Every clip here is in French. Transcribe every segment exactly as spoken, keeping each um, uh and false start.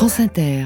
France Inter.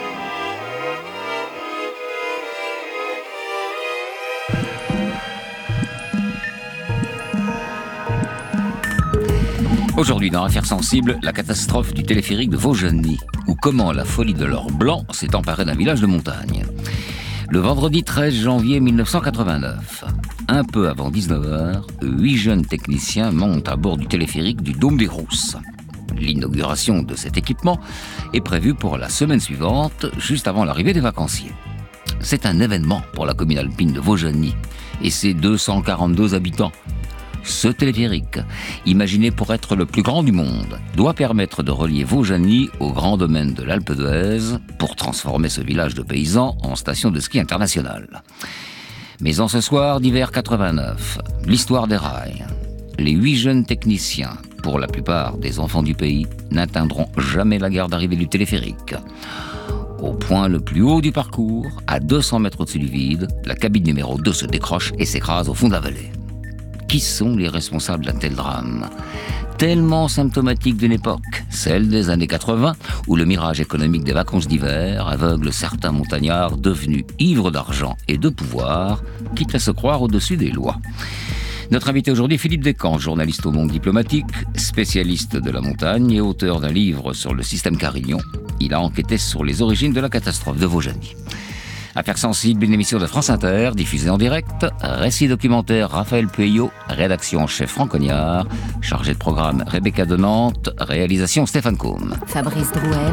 Aujourd'hui, dans Affaires sensibles, la catastrophe du téléphérique de Vaujany, ou comment la folie de l'or blanc s'est emparée d'un village de montagne. Le vendredi treize janvier mille neuf cent quatre-vingt-neuf, un peu avant dix-neuf heures, huit jeunes techniciens montent à bord du téléphérique du Dôme des Rousses. L'inauguration de cet équipement est prévue pour la semaine suivante, juste avant l'arrivée des vacanciers. C'est un événement pour la commune alpine de Vaujany et ses deux cent quarante-deux habitants. Ce téléphérique, imaginé pour être le plus grand du monde, doit permettre de relier Vaujany au grand domaine de l'Alpe d'Huez pour transformer ce village de paysans en station de ski internationale. Mais en ce soir d'hiver quatre-vingt-neuf, l'histoire déraille. Les huit jeunes techniciens, pour la plupart des enfants du pays, n'atteindront jamais la gare d'arrivée du téléphérique. Au point le plus haut du parcours, à deux cents mètres au-dessus du vide, la cabine numéro deux se décroche et s'écrase au fond de la vallée. Qui sont les responsables d'un tel drame ? Tellement symptomatique d'une époque, celle des années quatre-vingts, où le mirage économique des vacances d'hiver aveugle certains montagnards devenus ivres d'argent et de pouvoir, quitte à se croire au-dessus des lois. Notre invité aujourd'hui, Philippe Descamps, journaliste au Monde diplomatique, spécialiste de la montagne et auteur d'un livre sur le système Carignon. Il a enquêté sur les origines de la catastrophe de Vaujany. Affaires sensibles, une émission de France Inter, diffusée en direct, récit documentaire Raphaël Pueyo, rédaction en chef Franck Cognard, chargé de programme Rebecca de Nantes, réalisation Stéphane Combe. Fabrice Drouel.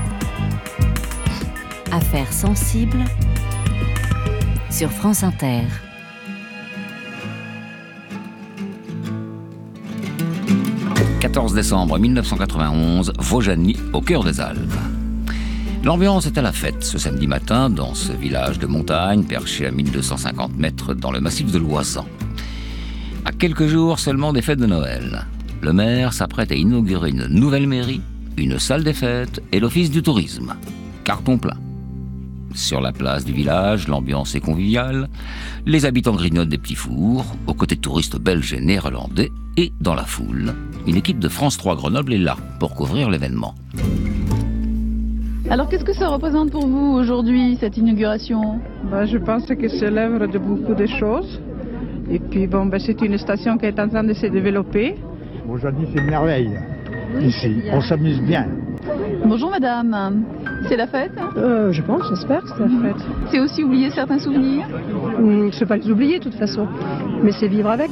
Affaires sensibles sur France Inter. quatorze décembre mille neuf cent quatre-vingt-onze, Vaujany, au cœur des Alpes. L'ambiance est à la fête ce samedi matin dans ce village de montagne perché à mille deux cent cinquante mètres dans le massif de l'Oisans. À quelques jours seulement des fêtes de Noël, le maire s'apprête à inaugurer une nouvelle mairie, une salle des fêtes et l'office du tourisme. Carton plein. Sur la place du village, l'ambiance est conviviale. Les habitants grignotent des petits fours, aux côtés de touristes belges et néerlandais. Et dans la foule, une équipe de France trois Grenoble est là pour couvrir l'événement. Alors qu'est-ce que ça représente pour vous aujourd'hui, cette inauguration ? Ben, je pense que c'est l'œuvre de beaucoup de choses. Et puis bon, ben, c'est une station qui est en train de se développer. Aujourd'hui, c'est une merveille. Oui, ici, on s'amuse bien. Bonjour madame, c'est la fête ? euh, Je pense, j'espère que c'est la fête. C'est aussi oublier certains souvenirs ? Hum, c'est pas les oublier de toute façon, mais c'est vivre avec.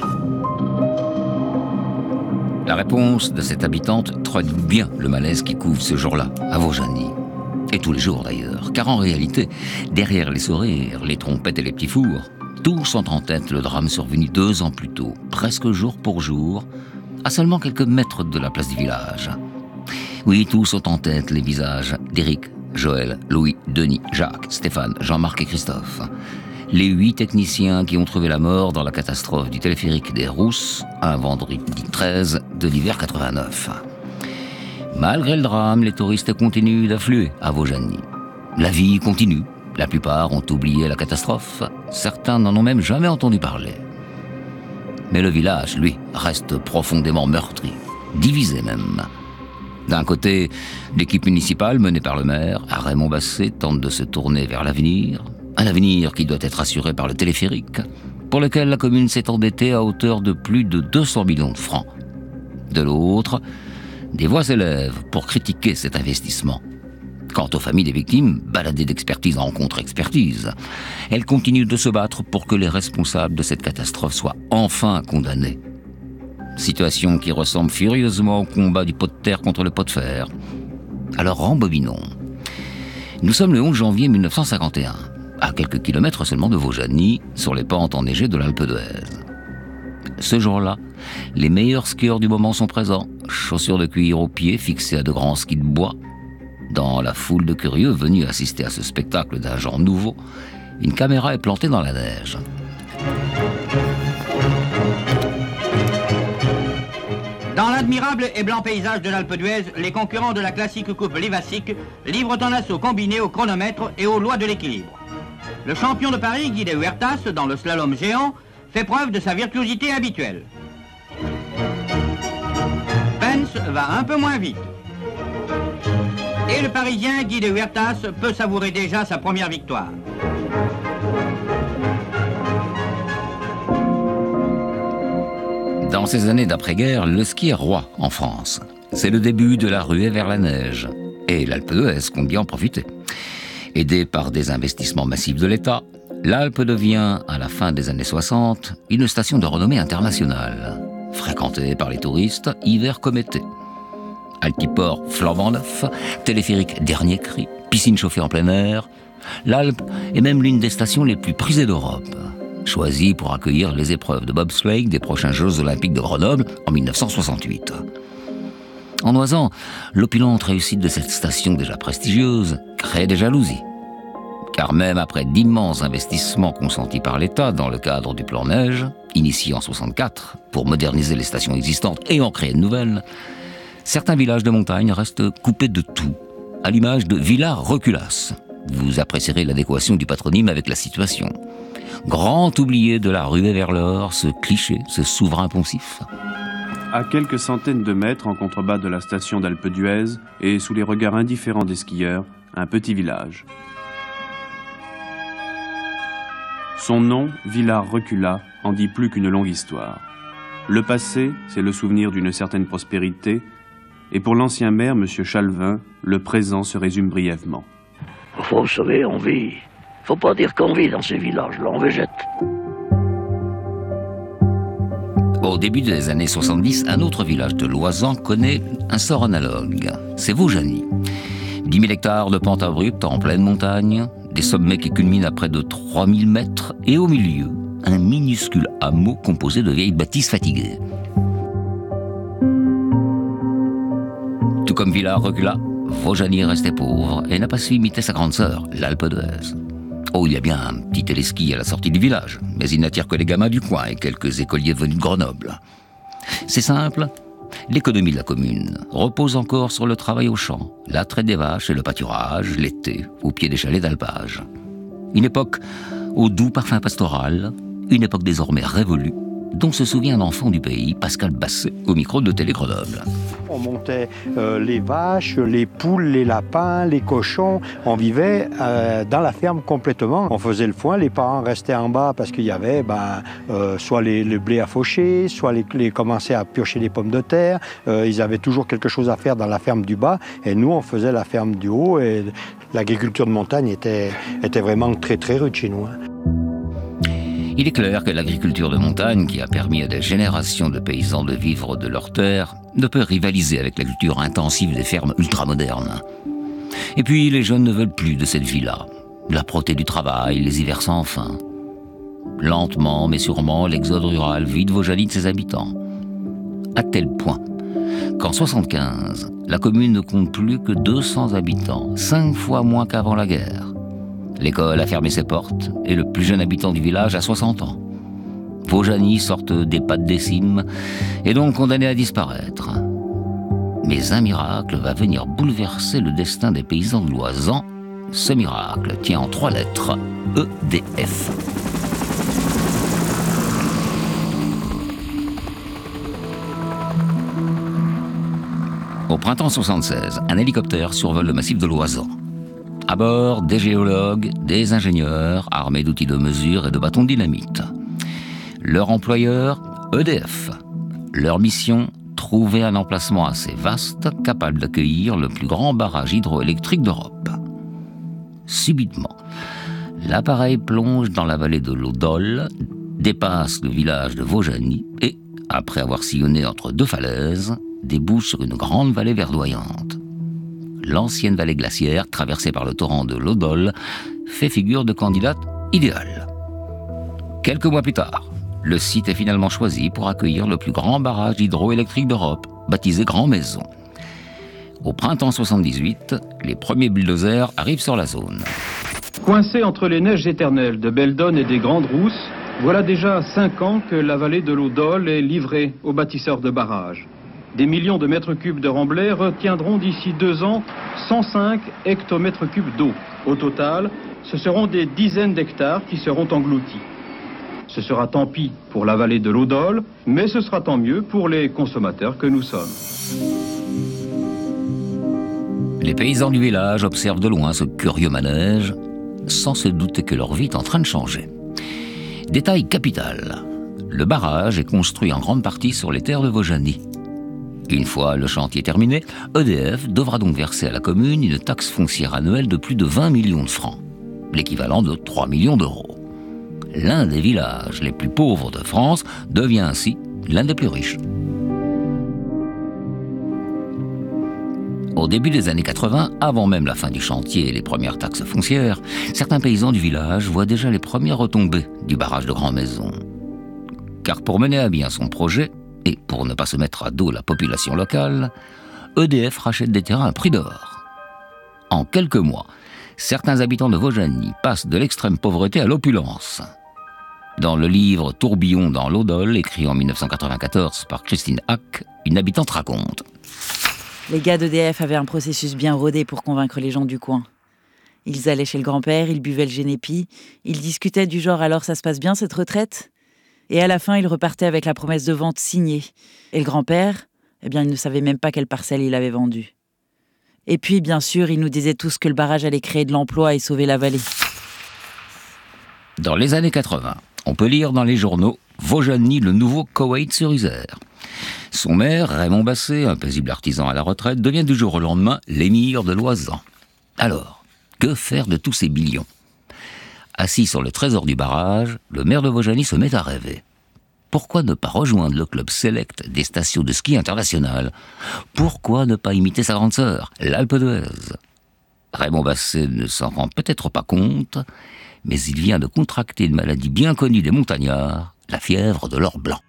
La réponse de cette habitante traduit bien le malaise qui couvre ce jour-là, à Vaujany. Et tous les jours d'ailleurs, car en réalité, derrière les sourires, les trompettes et les petits fours, tous ont en tête le drame survenu deux ans plus tôt, presque jour pour jour, à seulement quelques mètres de la place du village. Oui, tous ont en tête les visages d'Éric, Joël, Louis, Denis, Jacques, Stéphane, Jean-Marc et Christophe. Les huit techniciens qui ont trouvé la mort dans la catastrophe du téléphérique des Rousses, un vendredi treize de l'hiver quatre-vingt-neuf. Malgré le drame, les touristes continuent d'affluer à Vaujany. La vie continue. La plupart ont oublié la catastrophe. Certains n'en ont même jamais entendu parler. Mais le village, lui, reste profondément meurtri, divisé même. D'un côté, l'équipe municipale menée par le maire, Raymond Basset, tente de se tourner vers l'avenir. Un avenir qui doit être assuré par le téléphérique, pour lequel la commune s'est endettée à hauteur de plus de deux cents millions de francs. De l'autre, des voix s'élèvent pour critiquer cet investissement. Quant aux familles des victimes, baladées d'expertise en contre-expertise, elles continuent de se battre pour que les responsables de cette catastrophe soient enfin condamnés. Situation qui ressemble furieusement au combat du pot de terre contre le pot de fer. Alors rembobinons. Nous sommes le onze janvier mille neuf cent cinquante et un, à quelques kilomètres seulement de Vaujany, sur les pentes enneigées de l'Alpe d'Huez. Ce jour-là, les meilleurs skieurs du moment sont présents, chaussures de cuir aux pieds fixées à de grands skis de bois. Dans la foule de curieux venus assister à ce spectacle d'un genre nouveau, une caméra est plantée dans la neige. Dans l'admirable et blanc paysage de l'Alpe d'Huez, les concurrents de la classique coupe Levassik livrent un assaut combiné au chronomètre et aux lois de l'équilibre. Le champion de Paris, Guy de Huertas, dans le slalom géant, fait preuve de sa virtuosité habituelle. Pence va un peu moins vite. Et le Parisien Guy de Huertas peut savourer déjà sa première victoire. Dans ces années d'après-guerre, le ski est roi en France. C'est le début de la ruée vers la neige. Et l'Alpe d'Huez compte bien en profiter. Aidée par des investissements massifs de l'État, l'Alpe devient, à la fin des années soixante, une station de renommée internationale, fréquentée par les touristes hiver comme été. Altiport flambant neuf, téléphérique dernier cri, piscine chauffée en plein air, l'Alpe est même l'une des stations les plus prisées d'Europe, choisie pour accueillir les épreuves de bobsleigh des prochains Jeux Olympiques de Grenoble en mille neuf cent soixante-huit. En Oisan, l'opulente réussite de cette station déjà prestigieuse crée des jalousies. Car même après d'immenses investissements consentis par l'État dans le cadre du plan Neige, initié en soixante-quatre pour moderniser les stations existantes et en créer de nouvelles, certains villages de montagne restent coupés de tout, à l'image de Villars-Reculas. Vous apprécierez l'adéquation du patronyme avec la situation. Grand oublié de la ruée vers l'or, ce cliché, ce souverain poncif. À quelques centaines de mètres en contrebas de la station d'Alpe d'Huez et sous les regards indifférents des skieurs, un petit village. Son nom, Villars-Reculas, en dit plus qu'une longue histoire. Le passé, c'est le souvenir d'une certaine prospérité, et pour l'ancien maire, M. Chalvin, le présent se résume brièvement. Faut, vous savez, on vit. Faut pas dire qu'on vit dans ces villages-là, on végète. Au début des années soixante-dix, un autre village de l'Oisan connaît un sort analogue. C'est Vaujany. dix mille hectares de pente abrupte en pleine montagne, des sommets qui culminent à près de trois mille mètres, et au milieu, un minuscule hameau composé de vieilles bâtisses fatiguées. Tout comme Villars-Reculas, Vaujany est resté pauvre et n'a pas su imiter sa grande sœur, l'Alpe d'Huez. Oh, il y a bien un petit téléski à la sortie du village, mais il n'attire que les gamins du coin et quelques écoliers venus de Grenoble. C'est simple, l'économie de la commune repose encore sur le travail au champ, la traite des vaches et le pâturage, l'été, au pied des chalets d'alpage. Une époque au doux parfum pastoral, une époque désormais révolue, dont se souvient un enfant du pays, Pascal Basset, au micro de Télé Grenoble. On montait euh, les vaches, les poules, les lapins, les cochons. On vivait euh, dans la ferme complètement. On faisait le foin, les parents restaient en bas parce qu'il y avait ben, euh, soit les, le blé à faucher, soit les, les commençaient à piocher les pommes de terre. Euh, ils avaient toujours quelque chose à faire dans la ferme du bas. Et nous, on faisait la ferme du haut. Et l'agriculture de montagne était, était vraiment très très rude chez nous. Hein. Il est clair que l'agriculture de montagne, qui a permis à des générations de paysans de vivre de leurs terres, ne peut rivaliser avec la culture intensive des fermes ultramodernes. Et puis, les jeunes ne veulent plus de cette vie-là. L'âpreté du travail, les hivers sans fin. Lentement, mais sûrement, l'exode rural vide Vaujany de ses habitants. À tel point qu'en soixante-quinze, la commune ne compte plus que deux cents habitants, cinq fois moins qu'avant la guerre. L'école a fermé ses portes et le plus jeune habitant du village a soixante ans. Vaujany, sorte des pattes des cimes, est donc condamné à disparaître. Mais un miracle va venir bouleverser le destin des paysans de l'Oisan. Ce miracle tient en trois lettres, E D F. Au printemps soixante-seize, un hélicoptère survole le massif de l'Oisan. À bord, des géologues, des ingénieurs, armés d'outils de mesure et de bâtons de dynamite. Leur employeur, E D F. Leur mission, trouver un emplacement assez vaste, capable d'accueillir le plus grand barrage hydroélectrique d'Europe. Subitement, l'appareil plonge dans la vallée de l'Odol, dépasse le village de Vaujany et, après avoir sillonné entre deux falaises, débouche sur une grande vallée verdoyante. L'ancienne vallée glaciaire, traversée par le torrent de l'Odol, fait figure de candidate idéale. Quelques mois plus tard, le site est finalement choisi pour accueillir le plus grand barrage hydroélectrique d'Europe, baptisé Grand Maison. Au printemps soixante-dix-huit, les premiers bulldozers arrivent sur la zone. Coincé entre les neiges éternelles de Beldonne et des Grandes Rousses, voilà déjà cinq ans que la vallée de l'Odol est livrée aux bâtisseurs de barrages. Des millions de mètres cubes de remblais retiendront d'ici deux ans cent cinq hectomètres cubes d'eau. Au total, ce seront des dizaines d'hectares qui seront engloutis. Ce sera tant pis pour la vallée de l'Odol, mais ce sera tant mieux pour les consommateurs que nous sommes. Les paysans du village observent de loin ce curieux manège, sans se douter que leur vie est en train de changer. Détail capital, le barrage est construit en grande partie sur les terres de Vaujany. Une fois le chantier terminé, E D F devra donc verser à la commune une taxe foncière annuelle de plus de vingt millions de francs, l'équivalent de trois millions d'euros. L'un des villages les plus pauvres de France devient ainsi l'un des plus riches. Au début des années quatre-vingts, avant même la fin du chantier et les premières taxes foncières, certains paysans du village voient déjà les premières retombées du barrage de Grand-Maison. Car pour mener à bien son projet, et pour ne pas se mettre à dos la population locale, E D F rachète des terrains à prix d'or. En quelques mois, certains habitants de Vaujany passent de l'extrême pauvreté à l'opulence. Dans le livre « Tourbillon dans l'eau d'Olle », écrit en mille neuf cent quatre-vingt-quatorze par Christine Hack, une habitante raconte. Les gars d'E D F avaient un processus bien rodé pour convaincre les gens du coin. Ils allaient chez le grand-père, ils buvaient le génépi, ils discutaient du genre « alors ça se passe bien cette retraite ?» Et à la fin, ils repartaient avec la promesse de vente signée. Et le grand-père, eh bien, il ne savait même pas quelle parcelle il avait vendue. Et puis, bien sûr, ils nous disaient tous que le barrage allait créer de l'emploi et sauver la vallée. Dans les années quatre-vingts, on peut lire dans les journaux « Vaujany, le nouveau Koweït-sur-Isère ». Son maire, Raymond Basset, un paisible artisan à la retraite, devient du jour au lendemain l'émir de Loisan. Alors, que faire de tous ces millions ? Assis sur le trésor du barrage, le maire de Vaujany se met à rêver. Pourquoi ne pas rejoindre le club select des stations de ski internationales ? Pourquoi ne pas imiter sa grande sœur, l'Alpe d'Huez ? Raymond Basset ne s'en rend peut-être pas compte, mais il vient de contracter une maladie bien connue des montagnards, la fièvre de l'or blanc.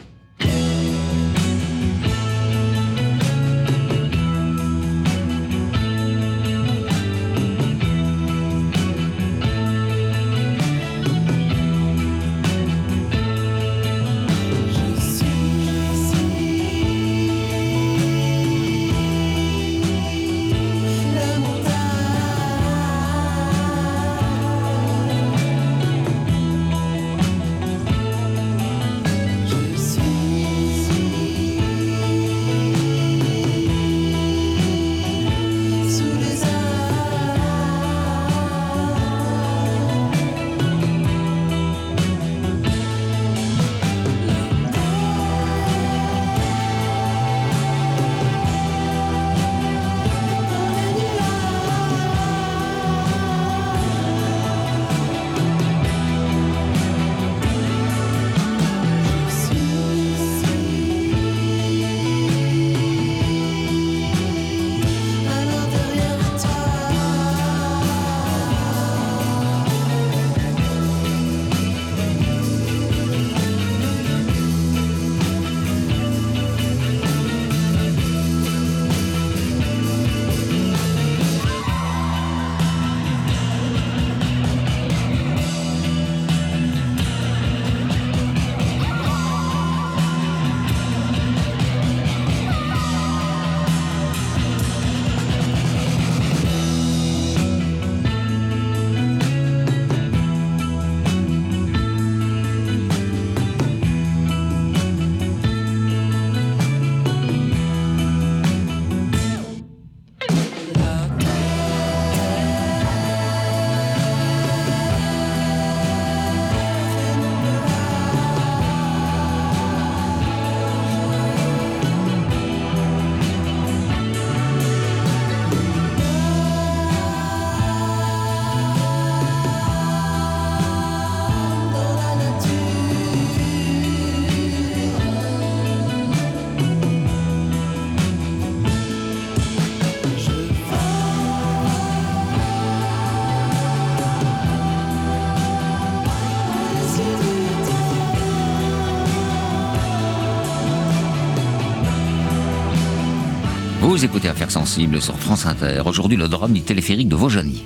Vous écoutez Affaires sensibles sur France Inter. Aujourd'hui, le drame du téléphérique de Vaujany.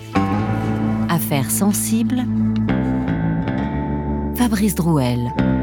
Affaires sensibles, Fabrice Drouel.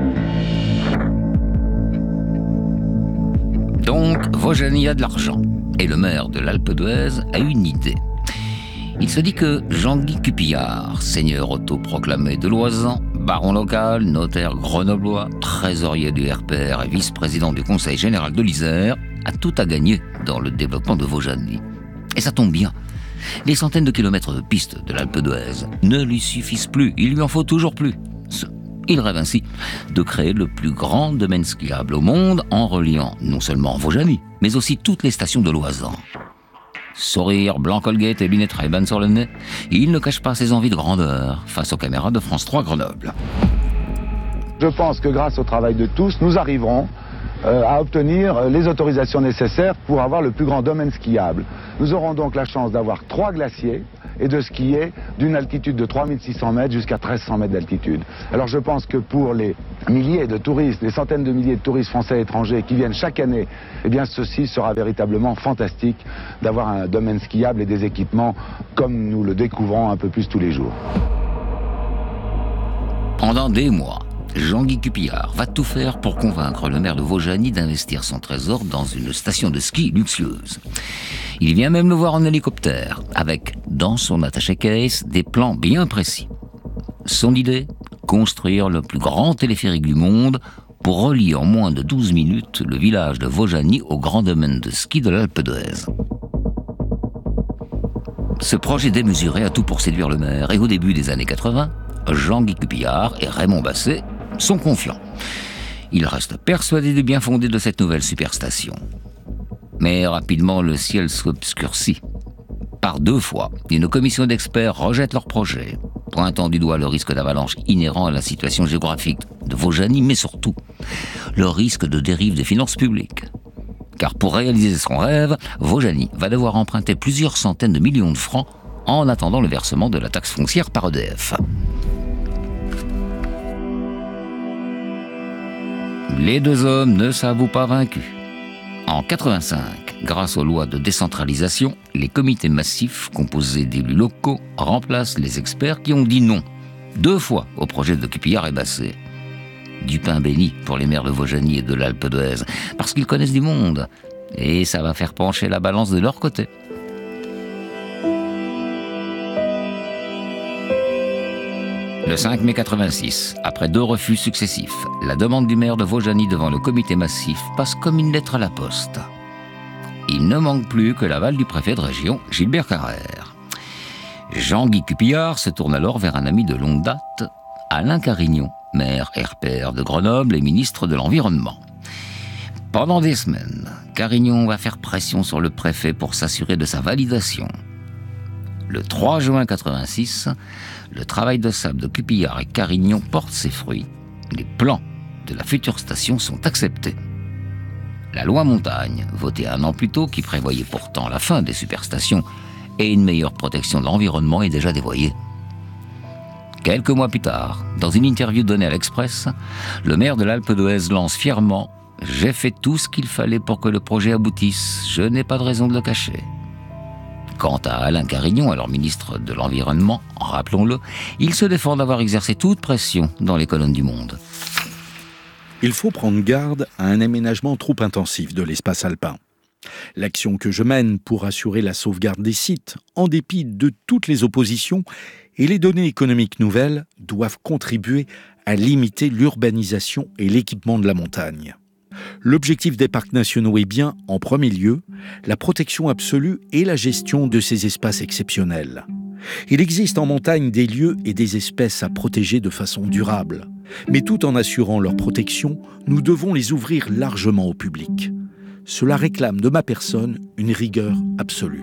Donc, Vaujany a de l'argent. Et le maire de l'Alpe d'Huez a une idée. Il se dit que Jean-Guy Cupillard, seigneur autoproclamé de Loisan, baron local, notaire grenoblois, trésorier du R P R et vice-président du Conseil général de l'Isère, a tout à gagner dans le développement de Vaujany. Et ça tombe bien. Les centaines de kilomètres de pistes de l'Alpe d'Huez ne lui suffisent plus, il lui en faut toujours plus. Il rêve ainsi de créer le plus grand domaine skiable au monde en reliant non seulement Vaujany, mais aussi toutes les stations de Loisan. Sourire, blanc Colgate et lunettes Ray-Ban sur le nez, il ne cache pas ses envies de grandeur face aux caméras de France trois Grenoble. Je pense que grâce au travail de tous, nous arriverons euh, à obtenir les autorisations nécessaires pour avoir le plus grand domaine skiable. Nous aurons donc la chance d'avoir trois glaciers et de skier d'une altitude de trois mille six cents mètres jusqu'à treize cents mètres d'altitude. Alors je pense que pour les milliers de touristes, les centaines de milliers de touristes français et étrangers qui viennent chaque année, eh bien ceci sera véritablement fantastique d'avoir un domaine skiable et des équipements comme nous le découvrons un peu plus tous les jours. Pendant des mois, Jean-Guy Cupillard va tout faire pour convaincre le maire de Vaujany d'investir son trésor dans une station de ski luxueuse. Il vient même le voir en hélicoptère, avec, dans son attaché-case, des plans bien précis. Son idée ? Construire le plus grand téléphérique du monde pour relier en moins de douze minutes le village de Vaujany au grand domaine de ski de l'Alpe d'Huez. Ce projet démesuré a tout pour séduire le maire, et au début des années quatre-vingts, Jean-Guy Cupillard et Raymond Basset sont confiants. Ils restent persuadés du bien fondé de cette nouvelle superstation. Mais rapidement, le ciel s'obscurcit. Par deux fois, une commission d'experts rejette leur projet, pointant du doigt le risque d'avalanche inhérent à la situation géographique de Vaujany, mais surtout le risque de dérive des finances publiques. Car pour réaliser son rêve, Vaujany va devoir emprunter plusieurs centaines de millions de francs en attendant le versement de la taxe foncière par E D F. Les deux hommes ne s'avouent pas vaincus. En quatre-vingt-cinq, grâce aux lois de décentralisation, les comités massifs, composés d'élus locaux, remplacent les experts qui ont dit non, deux fois au projet de Cupillard et Basset. Du pain béni pour les maires de Vaujany et de l'Alpe d'Huez, parce qu'ils connaissent du monde, et ça va faire pencher la balance de leur côté. Le cinq mai quatre-vingt-six, après deux refus successifs, la demande du maire de Vaujany devant le comité massif passe comme une lettre à la poste. Il ne manque plus que l'aval du préfet de région, Gilbert Carrère. Jean-Guy Cupillard se tourne alors vers un ami de longue date, Alain Carignon, maire R P R de Grenoble et ministre de l'Environnement. Pendant des semaines, Carignon va faire pression sur le préfet pour s'assurer de sa validation. Le trois juin quatre-vingt-six, le travail de sable de Cupillard et Carignon porte ses fruits. Les plans de la future station sont acceptés. La loi Montagne, votée un an plus tôt, qui prévoyait pourtant la fin des superstations et une meilleure protection de l'environnement, est déjà dévoyée. Quelques mois plus tard, dans une interview donnée à l'Express, le maire de l'Alpe d'Huez lance fièrement « J'ai fait tout ce qu'il fallait pour que le projet aboutisse, je n'ai pas de raison de le cacher ». Quant à Alain Carignon, alors ministre de l'Environnement, rappelons-le, il se défend d'avoir exercé toute pression dans les colonnes du Monde. Il faut prendre garde à un aménagement trop intensif de l'espace alpin. L'action que je mène pour assurer la sauvegarde des sites, en dépit de toutes les oppositions, et les données économiques nouvelles doivent contribuer à limiter l'urbanisation et l'équipement de la montagne. L'objectif des parcs nationaux est bien, en premier lieu, la protection absolue et la gestion de ces espaces exceptionnels. Il existe en montagne des lieux et des espèces à protéger de façon durable. Mais tout en assurant leur protection, nous devons les ouvrir largement au public. Cela réclame de ma personne une rigueur absolue.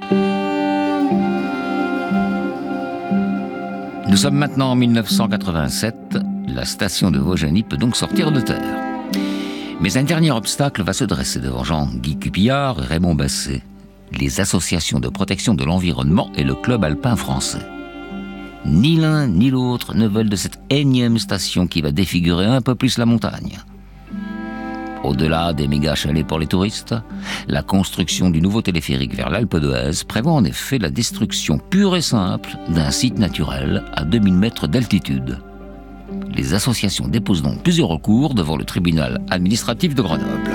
Nous sommes maintenant en mille neuf cent quatre-vingt-sept. La station de Vaujany peut donc sortir de terre. Mais un dernier obstacle va se dresser devant Jean-Guy Cupillard et Raymond Basset, les associations de protection de l'environnement et le club alpin français. Ni l'un ni l'autre ne veulent de cette énième station qui va défigurer un peu plus la montagne. Au-delà des méga chalets pour les touristes, la construction du nouveau téléphérique vers l'Alpe d'Huez prévoit en effet la destruction pure et simple d'un site naturel à deux mille mètres d'altitude. Les associations déposent donc plusieurs recours devant le tribunal administratif de Grenoble.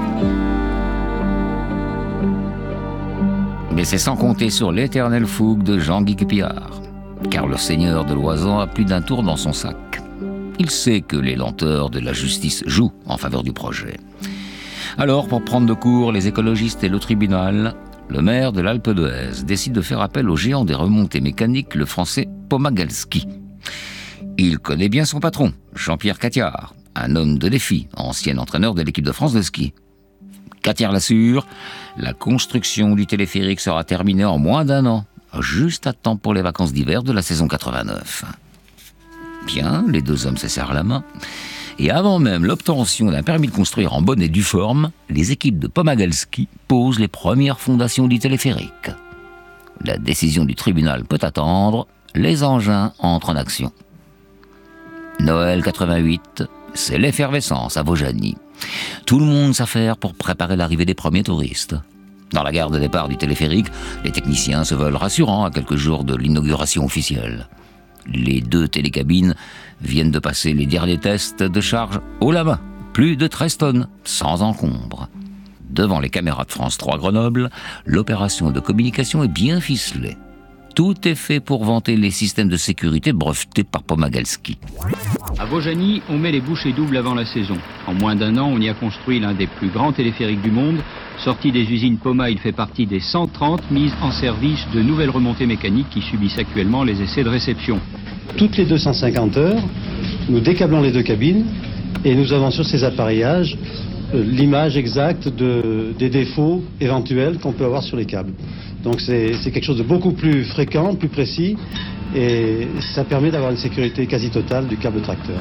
Mais c'est sans compter sur l'éternelle fougue de Jean-Guy Cupillard, car le seigneur de Loisan a plus d'un tour dans son sac. Il sait que les lenteurs de la justice jouent en faveur du projet. Alors, pour prendre de court les écologistes et le tribunal, le maire de l'Alpe d'Huez décide de faire appel au géant des remontées mécaniques, le français Pomagalski. Il connaît bien son patron, Jean-Pierre Catiard, un homme de défi, ancien entraîneur de l'équipe de France de ski. Catiard l'assure, la construction du téléphérique sera terminée en moins d'un an, juste à temps pour les vacances d'hiver de la saison quatre-vingt-neuf. Bien, les deux hommes se serrent la main, et avant même l'obtention d'un permis de construire en bonne et due forme, les équipes de Pomagalski posent les premières fondations du téléphérique. La décision du tribunal peut attendre, les engins entrent en action. Noël quatre-vingt-huit, c'est l'effervescence à Vaujany. Tout le monde s'affaire pour préparer l'arrivée des premiers touristes. Dans la gare de départ du téléphérique, les techniciens se veulent rassurants à quelques jours de l'inauguration officielle. Les deux télécabines viennent de passer les derniers tests de charge haut la main. Plus de treize tonnes, sans encombre. Devant les caméras de France trois Grenoble, l'opération de communication est bien ficelée. Tout est fait pour vanter les systèmes de sécurité brevetés par Pomagalski. À Vaujany, on met les bouchées doubles avant la saison. En moins d'un an, on y a construit l'un des plus grands téléphériques du monde. Sorti des usines Poma, il fait partie des cent trente mises en service de nouvelles remontées mécaniques qui subissent actuellement les essais de réception. Toutes les deux cent cinquante heures, nous décablons les deux cabines et nous avons sur ces appareillages euh, l'image exacte de, des défauts éventuels qu'on peut avoir sur les câbles. Donc c'est quelque chose de beaucoup plus fréquent, plus précis, et ça permet d'avoir une sécurité quasi totale du câble tracteur.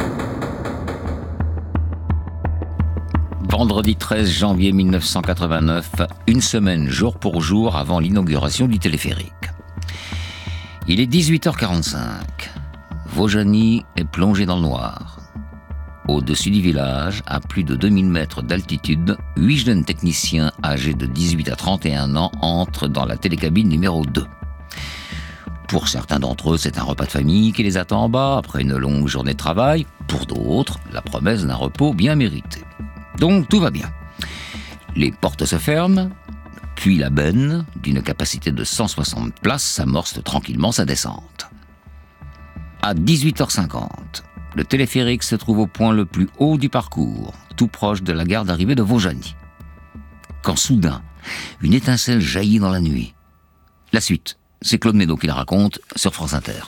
Vendredi treize janvier mille neuf cent quatre-vingt-neuf, une semaine jour pour jour avant l'inauguration du téléphérique. Il est dix-huit heures quarante-cinq. Vaujany est plongé dans le noir. Au-dessus du village, à plus de deux mille mètres d'altitude, huit jeunes techniciens âgés de dix-huit à trente et un ans entrent dans la télécabine numéro deux. Pour certains d'entre eux, c'est un repas de famille qui les attend en bas après une longue journée de travail. Pour d'autres, la promesse d'un repos bien mérité. Donc tout va bien. Les portes se ferment, puis la benne, d'une capacité de cent soixante places, s'amorce tranquillement sa descente. À dix-huit heures cinquante, le téléphérique se trouve au point le plus haut du parcours, tout proche de la gare d'arrivée de Vaujany. Quand soudain, une étincelle jaillit dans la nuit. La suite, c'est Claude Ménaud qui la raconte sur France Inter.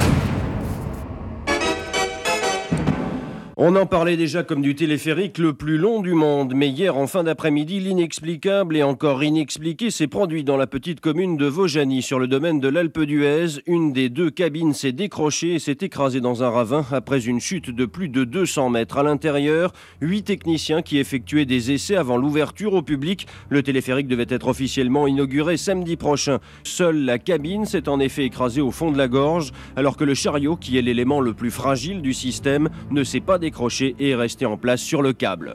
On en parlait déjà comme du téléphérique le plus long du monde, mais hier en fin d'après-midi, l'inexplicable et encore inexpliqué s'est produit dans la petite commune de Vaujany, sur le domaine de l'Alpe d'Huez. Une des deux cabines s'est décrochée et s'est écrasée dans un ravin après une chute de plus de deux cents mètres. À l'intérieur, huit techniciens qui effectuaient des essais avant l'ouverture au public. Le téléphérique devait être officiellement inauguré samedi prochain. Seule la cabine s'est en effet écrasée au fond de la gorge, alors que le chariot, qui est l'élément le plus fragile du système, ne s'est pas décroché et est resté en place sur le câble.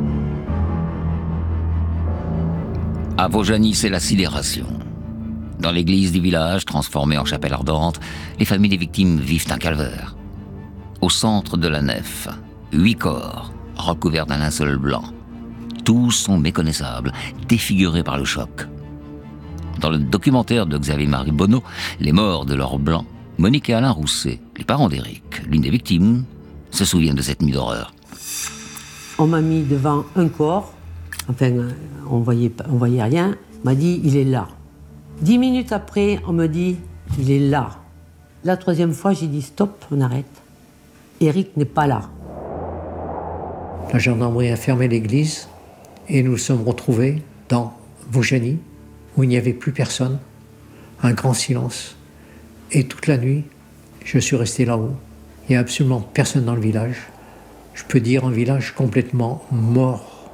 À Vaujany, c'est la sidération. Dans l'église du village, transformée en chapelle ardente, les familles des victimes vivent un calvaire. Au centre de la nef, huit corps, recouverts d'un linceul blanc. Tous sont méconnaissables, défigurés par le choc. Dans le documentaire de Xavier-Marie Bonneau, Les morts de l'or blanc, Monique et Alain Rousset, les parents d'Éric, l'une des victimes, se souviennent de cette nuit d'horreur. On m'a mis devant un corps, enfin, on voyait, on voyait rien, on m'a dit, il est là. Dix minutes après, on me dit, il est là. La troisième fois, j'ai dit, stop, on arrête. Éric n'est pas là. La gendarmerie a fermé l'église et nous nous sommes retrouvés dans Vaujany, où il n'y avait plus personne, un grand silence. Et toute la nuit, je suis resté là-haut. Il n'y a absolument personne dans le village. Je peux dire un village complètement mort.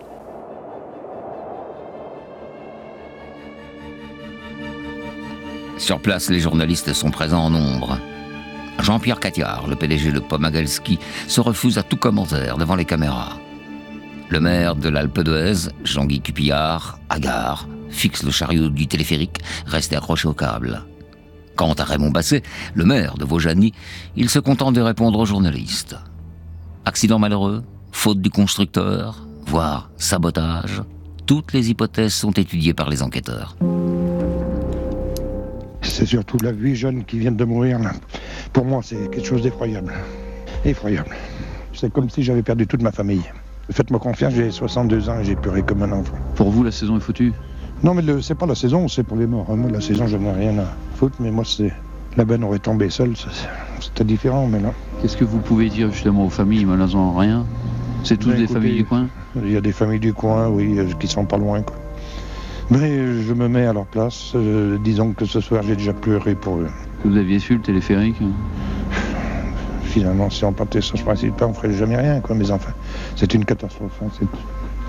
Sur place, les journalistes sont présents en nombre. Jean-Pierre Catiard, le P D G de Pomagalski, se refuse à tout commentaire devant les caméras. Le maire de l'Alpe d'Huez, Jean-Guy Cupillard, hagard, fixe le chariot du téléphérique, resté accroché au câble. Quant à Raymond Basset, le maire de Vaujany, il se contente de répondre aux journalistes. Accident malheureux, faute du constructeur, voire sabotage, toutes les hypothèses sont étudiées par les enquêteurs. C'est surtout la huit jeunes qui viennent de mourir là. Pour moi, c'est quelque chose d'effroyable. Effroyable. C'est comme si j'avais perdu toute ma famille. Faites-moi confiance, j'ai soixante-deux ans et j'ai pleuré comme un enfant. Pour vous, la saison est foutue ? Non, mais le, c'est pas la saison, c'est pour les morts. Moi, la saison, je n'ai rien à foutre, mais moi, c'est la benne aurait tombé seule, ça, c'était différent, mais là. Qu'est-ce que vous pouvez dire justement aux familles, mais elles n'ont rien? C'est tous Ben, des écoutez, familles du coin? Il y a des familles du coin, oui, qui sont pas loin, quoi. Mais je me mets à leur place. Euh, disons que ce soir, j'ai déjà pleuré pour eux. Vous aviez su le téléphérique? Finalement, si on partait sur ce principe, on ferait jamais rien, quoi, mes enfants. C'est une catastrophe, hein, c'est...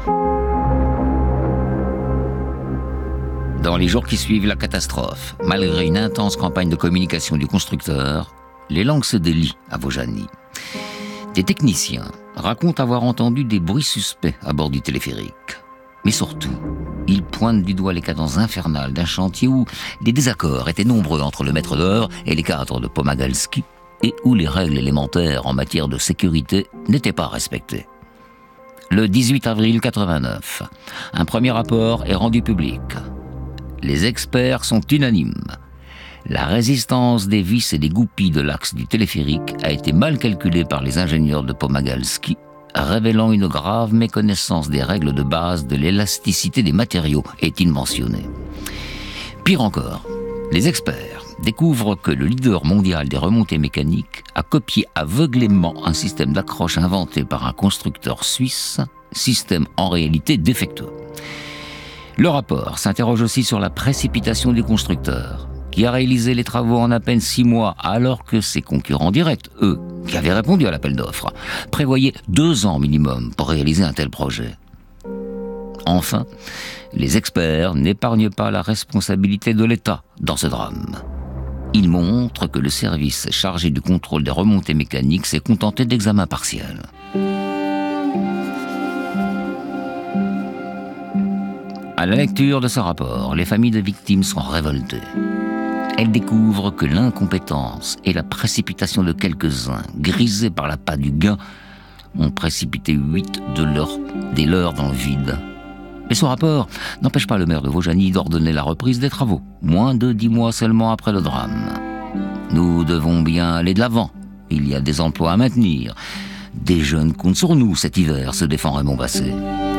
Dans les jours qui suivent la catastrophe, malgré une intense campagne de communication du constructeur, les langues se délient à Vaujany. Des techniciens racontent avoir entendu des bruits suspects à bord du téléphérique. Mais surtout, ils pointent du doigt les cadences infernales d'un chantier où les désaccords étaient nombreux entre le maître d'œuvre et les cadres de Pomagalski et où les règles élémentaires en matière de sécurité n'étaient pas respectées. Le dix-huit avril quatre-vingt-neuf, un premier rapport est rendu public. Les experts sont unanimes. La résistance des vis et des goupilles de l'axe du téléphérique a été mal calculée par les ingénieurs de Pomagalski, révélant une grave méconnaissance des règles de base de l'élasticité des matériaux, est-il mentionné. Pire encore, les experts découvrent que le leader mondial des remontées mécaniques a copié aveuglément un système d'accroche inventé par un constructeur suisse, système en réalité défectueux. Le rapport s'interroge aussi sur la précipitation du constructeur, qui a réalisé les travaux en à peine six mois, alors que ses concurrents directs, eux, qui avaient répondu à l'appel d'offres, prévoyaient deux ans minimum pour réaliser un tel projet. Enfin, les experts n'épargnent pas la responsabilité de l'État dans ce drame. Ils montrent que le service chargé du contrôle des remontées mécaniques s'est contenté d'examens partiels. À la lecture de ce rapport, les familles de victimes sont révoltées. Elles découvrent que l'incompétence et la précipitation de quelques-uns, grisés par la patte du gain, ont précipité huit de leurs, des leurs dans le vide. Mais ce rapport n'empêche pas le maire de Vaujany d'ordonner la reprise des travaux, moins de dix mois seulement après le drame. Nous devons bien aller de l'avant. Il y a des emplois à maintenir. Des jeunes comptent sur nous cet hiver, se défend Raymond Basset.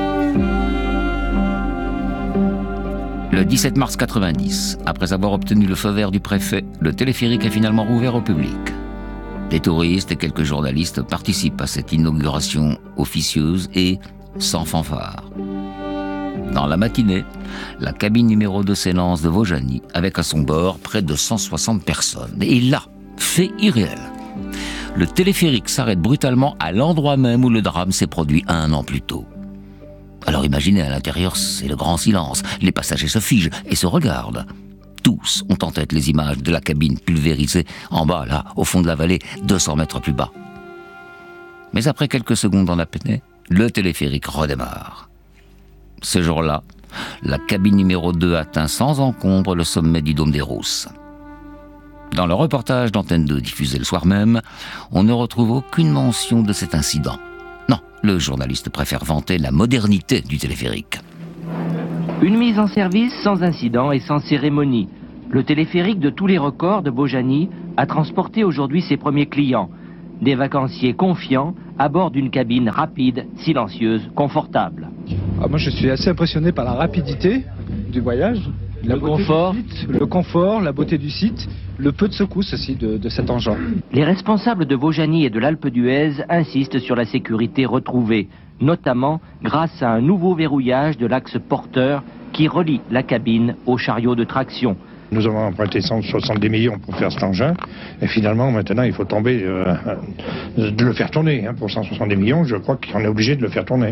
Le dix-sept mars quatre-vingt-dix, après avoir obtenu le feu vert du préfet, le téléphérique est finalement rouvert au public. Des touristes et quelques journalistes participent à cette inauguration officieuse et sans fanfare. Dans la matinée, la cabine numéro deux s'élance de Vaujany avec à son bord près de cent soixante personnes. Et là, fait irréel, le téléphérique s'arrête brutalement à l'endroit même où le drame s'est produit un an plus tôt. Alors imaginez, à l'intérieur, c'est le grand silence. Les passagers se figent et se regardent. Tous ont en tête les images de la cabine pulvérisée en bas, là, au fond de la vallée, deux cents mètres plus bas. Mais après quelques secondes en apnée, le téléphérique redémarre. Ce jour-là, la cabine numéro deux atteint sans encombre le sommet du Dôme des Rousses. Dans le reportage d'Antenne deux diffusé le soir même, on ne retrouve aucune mention de cet incident. Non, le journaliste préfère vanter la modernité du téléphérique. Une mise en service sans incident et sans cérémonie. Le téléphérique de tous les records de Vaujany a transporté aujourd'hui ses premiers clients. Des vacanciers confiants à bord d'une cabine rapide, silencieuse, confortable. Ah, moi je suis assez impressionné par la rapidité du voyage. La le confort. Site, le confort, la beauté du site, le peu de secousse aussi de, de cet engin. Les responsables de Vaujany et de l'Alpe d'Huez insistent sur la sécurité retrouvée, notamment grâce à un nouveau verrouillage de l'axe porteur qui relie la cabine au chariot de traction. Nous avons emprunté cent soixante-dix millions pour faire cet engin, et finalement maintenant il faut tomber euh, de le faire tourner. Hein. Pour cent soixante-dix millions, je crois qu'on est obligé de le faire tourner.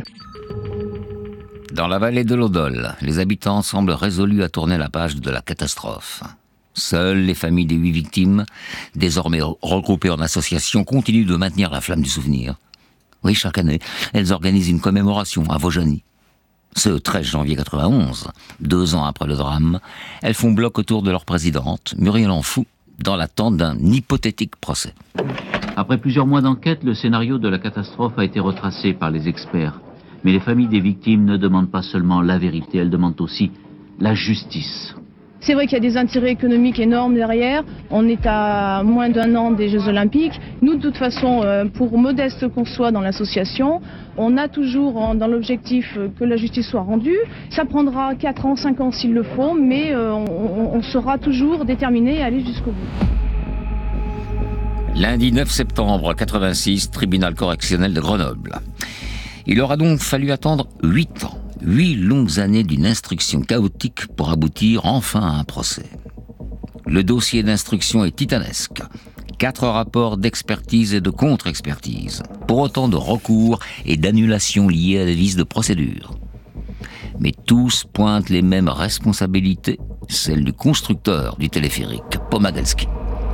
Dans la vallée de l'Odol, les habitants semblent résolus à tourner la page de la catastrophe. Seules les familles des huit victimes, désormais regroupées en association, continuent de maintenir la flamme du souvenir. Oui, chaque année, elles organisent une commémoration à Vaujany. Ce treize janvier quatre-vingt-onze, deux ans après le drame, elles font bloc autour de leur présidente, Muriel Anfou, dans l'attente d'un hypothétique procès. Après plusieurs mois d'enquête, le scénario de la catastrophe a été retracé par les experts. Mais les familles des victimes ne demandent pas seulement la vérité, elles demandent aussi la justice. C'est vrai qu'il y a des intérêts économiques énormes derrière. On est à moins d'un an des Jeux Olympiques. Nous, de toute façon, pour modeste qu'on soit dans l'association, on a toujours dans l'objectif que la justice soit rendue. Ça prendra quatre ans, cinq ans s'il le faut, mais on, on sera toujours déterminé à aller jusqu'au bout. Lundi neuf septembre quatre-vingt-six, tribunal correctionnel de Grenoble. Il aura donc fallu attendre huit ans. Huit longues années d'une instruction chaotique pour aboutir enfin à un procès. Le dossier d'instruction est titanesque. Quatre rapports d'expertise et de contre-expertise. Pour autant de recours et d'annulations liées à des vices de procédure. Mais tous pointent les mêmes responsabilités, celle du constructeur du téléphérique, Pomagalski.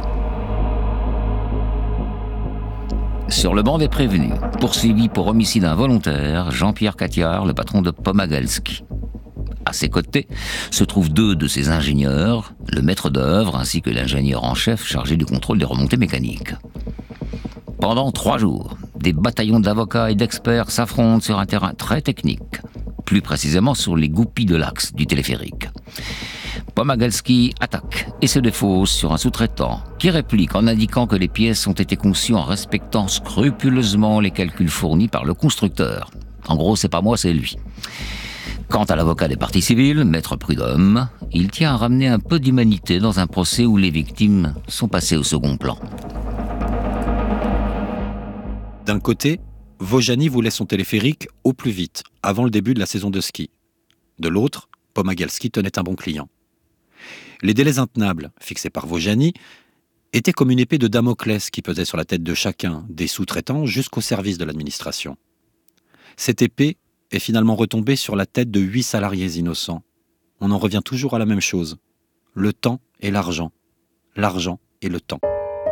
Sur le banc des prévenus, poursuivi pour homicide involontaire, Jean-Pierre Catiard, le patron de Pomagalski. À ses côtés se trouvent deux de ses ingénieurs, le maître d'œuvre ainsi que l'ingénieur en chef chargé du contrôle des remontées mécaniques. Pendant trois jours, des bataillons d'avocats et d'experts s'affrontent sur un terrain très technique, plus précisément sur les goupilles de l'axe du téléphérique. Pomagalski attaque et se défausse sur un sous-traitant qui réplique en indiquant que les pièces ont été conçues en respectant scrupuleusement les calculs fournis par le constructeur. En gros, c'est pas moi, c'est lui. Quant à l'avocat des parties civiles, Maître Prudhomme, il tient à ramener un peu d'humanité dans un procès où les victimes sont passées au second plan. D'un côté, Vojani voulait son téléphérique au plus vite, avant le début de la saison de ski. De l'autre, Pomagalski tenait un bon client. Les délais intenables, fixés par Vojani, étaient comme une épée de Damoclès qui pesait sur la tête de chacun, des sous-traitants jusqu'au service de l'administration. Cette épée est finalement retombée sur la tête de huit salariés innocents. On en revient toujours à la même chose. Le temps et l'argent. L'argent et le temps.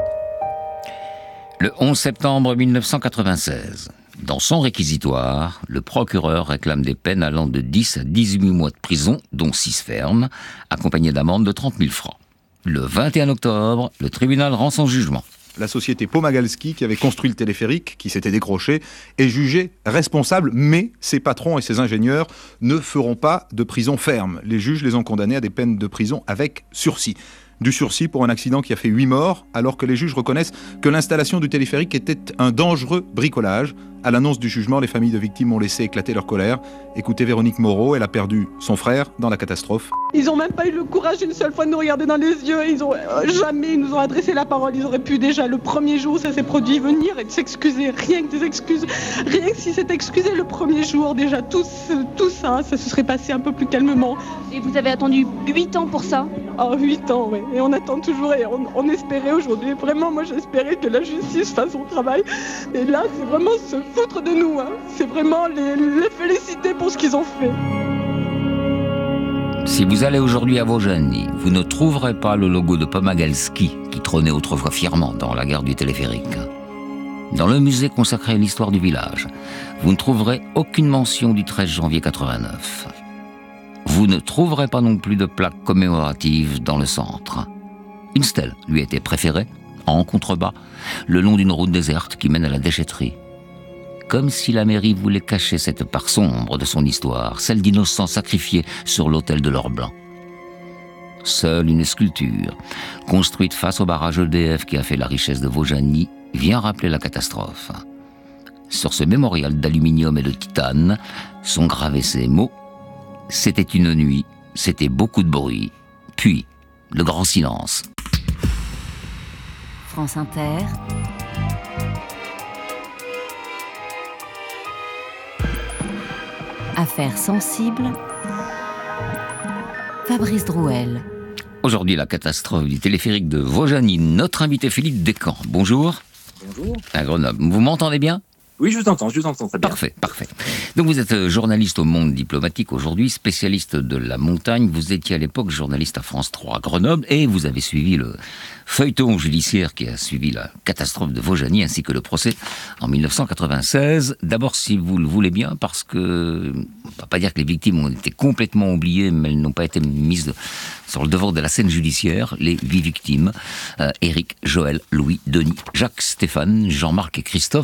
Le onze septembre mille neuf cent quatre-vingt-seize, dans son réquisitoire, le procureur réclame des peines allant de dix à dix-huit mois de prison, dont six fermes, accompagnées d'amendes de trente mille francs. Le vingt et un octobre, le tribunal rend son jugement. La société Pomagalski, qui avait construit le téléphérique, qui s'était décroché, est jugée responsable, mais ses patrons et ses ingénieurs ne feront pas de prison ferme. Les juges les ont condamnés à des peines de prison avec sursis. Du sursis pour un accident qui a fait huit morts, alors que les juges reconnaissent que l'installation du téléphérique était un dangereux bricolage. À l'annonce du jugement, les familles de victimes ont laissé éclater leur colère. Écoutez Véronique Moreau, elle a perdu son frère dans la catastrophe. Ils n'ont même pas eu le courage une seule fois de nous regarder dans les yeux. Ils ont euh, jamais ils nous ont adressé la parole. Ils auraient pu déjà le premier jour où ça s'est produit venir et de s'excuser. Rien que des excuses. Rien que si s'était excusé le premier jour déjà. Tout, tout ça, ça se serait passé un peu plus calmement. Et vous avez attendu huit ans pour ça? Ah, huit ans, oui. Et on attend toujours et on, on espérait aujourd'hui. Vraiment, moi j'espérais que la justice fasse son travail. Et là, c'est vraiment se foutre de nous. Hein. C'est vraiment les, les féliciter pour ce qu'ils ont fait. Si vous allez aujourd'hui à Vojani, vous ne trouverez pas le logo de Pomagalski qui trônait autrefois fièrement dans la gare du téléphérique. Dans le musée consacré à l'histoire du village, vous ne trouverez aucune mention du treize janvier quatre-vingt-neuf. Vous ne trouverez pas non plus de plaque commémorative dans le centre. Une stèle lui était préférée, en contrebas, le long d'une route déserte qui mène à la déchetterie. Comme si la mairie voulait cacher cette part sombre de son histoire, celle d'innocents sacrifiés sur l'autel de l'or blanc. Seule une sculpture, construite face au barrage E D F qui a fait la richesse de Vojani, vient rappeler la catastrophe. Sur ce mémorial d'aluminium et de titane sont gravés ces mots. C'était une nuit, c'était beaucoup de bruit, puis le grand silence. France Inter. Affaires sensibles. Fabrice Drouel. Aujourd'hui, la catastrophe du téléphérique de Vojani. Notre invité Philippe Descamps. Bonjour. Bonjour. À Grenoble. Vous m'entendez bien ? Oui, je vous entends, je vous entends très bien. Parfait, parfait. Donc vous êtes journaliste au Monde diplomatique aujourd'hui, spécialiste de la montagne. Vous étiez à l'époque journaliste à France trois à Grenoble et vous avez suivi le feuilleton judiciaire qui a suivi la catastrophe de Vojani ainsi que le procès en mille neuf cent quatre-vingt-seize. D'abord, si vous le voulez bien, parce que on ne va pas dire que les victimes ont été complètement oubliées, mais elles n'ont pas été mises sur le devant de la scène judiciaire. Les huit victimes, euh, Éric, Joël, Louis, Denis, Jacques, Stéphane, Jean-Marc et Christophe.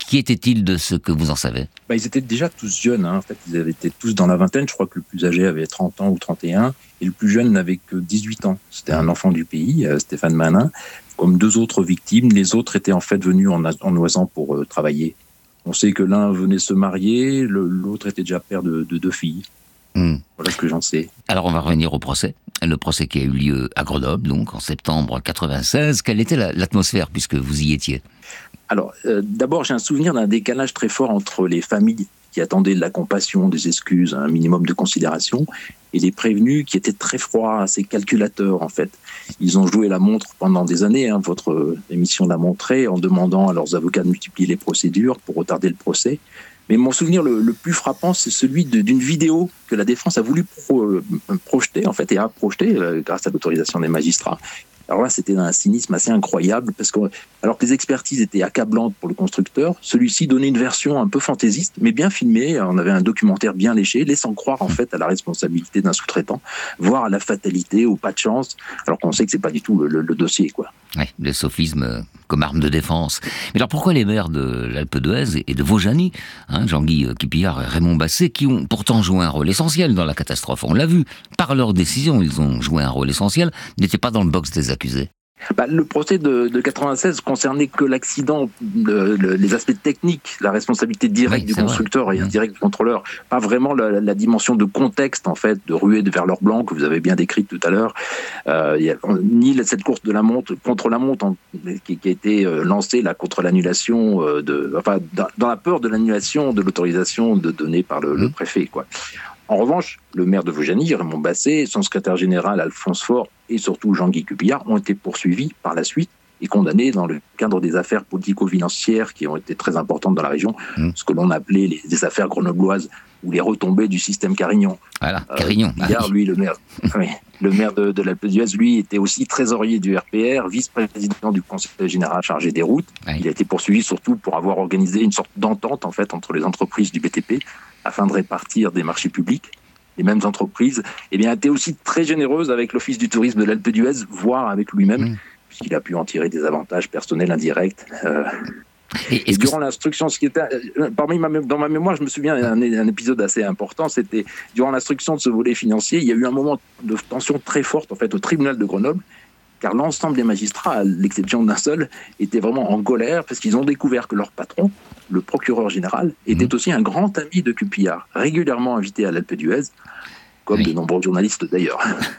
Qui étaient-ils de ce que vous en savez? Bah, ils étaient déjà tous jeunes, hein. En fait, ils étaient tous dans la vingtaine. Je crois que le plus âgé avait trente ans ou trente et un, et le plus jeune n'avait que dix-huit ans. C'était un enfant du pays, euh, Stéphane Manin. Comme deux autres victimes, les autres étaient en fait venus en, en Oisan pour euh, travailler. On sait que l'un venait se marier, le, l'autre était déjà père de, de deux filles. Mmh. Voilà ce que j'en sais. Alors on va revenir au procès. Le procès qui a eu lieu à Grenoble, donc en septembre quatre-vingt-seize. Quelle était la, l'atmosphère puisque vous y étiez? Alors, euh, d'abord, j'ai un souvenir d'un décalage très fort entre les familles qui attendaient de la compassion, des excuses, un minimum de considération, et les prévenus qui étaient très froids, assez calculateurs en fait. Ils ont joué la montre pendant des années, hein, votre émission l'a montré, en demandant à leurs avocats de multiplier les procédures pour retarder le procès. Mais mon souvenir le, le plus frappant, c'est celui de, d'une vidéo que la défense a voulu pro, projeter, en fait, et a projeté euh, grâce à l'autorisation des magistrats. Alors là, c'était un cynisme assez incroyable, parce que, alors que les expertises étaient accablantes pour le constructeur, celui-ci donnait une version un peu fantaisiste, mais bien filmée. On avait un documentaire bien léché, laissant croire en fait à la responsabilité d'un sous-traitant, voire à la fatalité, au pas de chance, alors qu'on sait que c'est pas du tout le, le, le dossier, quoi. Oui, le sophisme comme arme de défense. Mais alors pourquoi les maires de l'Alpe d'Huez et de Vaujany, hein, Jean-Guy Quipillard et Raymond Basset, qui ont pourtant joué un rôle essentiel dans la catastrophe, on l'a vu, par leur décision, ils ont joué un rôle essentiel, n'étaient pas dans le box des accusés? Bah, le procès de, de quatre-vingt-seize concernait que l'accident, le, le, les aspects techniques, la responsabilité directe oui, du constructeur vrai. et indirecte du contrôleur, pas vraiment la, la dimension de contexte en fait, de ruée vers l'or blanc que vous avez bien décrite tout à l'heure, euh, y a, ni cette course de la montre contre la montre en, qui, qui a été euh, lancée là contre l'annulation euh, de, enfin dans, dans la peur de l'annulation de l'autorisation de donnée par le, mmh. le préfet, quoi. En revanche, le maire de Vaujany, Raymond Basset, son secrétaire général Alphonse Faure et surtout Jean-Guy Quipillard ont été poursuivis par la suite et condamnés dans le cadre des affaires politico-financières qui ont été très importantes dans la région, mmh. ce que l'on appelait les, les affaires grenobloises ou les retombées du système Carignan. Voilà, Carignan. Euh, Quipillard, lui, le maire, oui, le maire de, de l'Alpe d'Huez, lui, était aussi trésorier du R P R, vice-président du conseil général chargé des routes. Oui. Il a été poursuivi surtout pour avoir organisé une sorte d'entente en fait entre les entreprises du B T P afin de répartir des marchés publics. Les mêmes entreprises, eh bien, étaient aussi très généreuses avec l'Office du tourisme de l'Alpe d'Huez, voire avec lui-même, mmh. puisqu'il a pu en tirer des avantages personnels indirects. Euh, et, et durant que... l'instruction, ce qui était, euh, parmi ma, dans ma mémoire, je me souviens d'un un épisode assez important, c'était durant l'instruction de ce volet financier, il y a eu un moment de tension très forte en fait, au tribunal de Grenoble, car l'ensemble des magistrats, à l'exception d'un seul, étaient vraiment en colère parce qu'ils ont découvert que leur patron, le procureur général, était mmh. aussi un grand ami de Quipillard, régulièrement invité à l'Alpe d'Huez, comme oui. de nombreux journalistes d'ailleurs.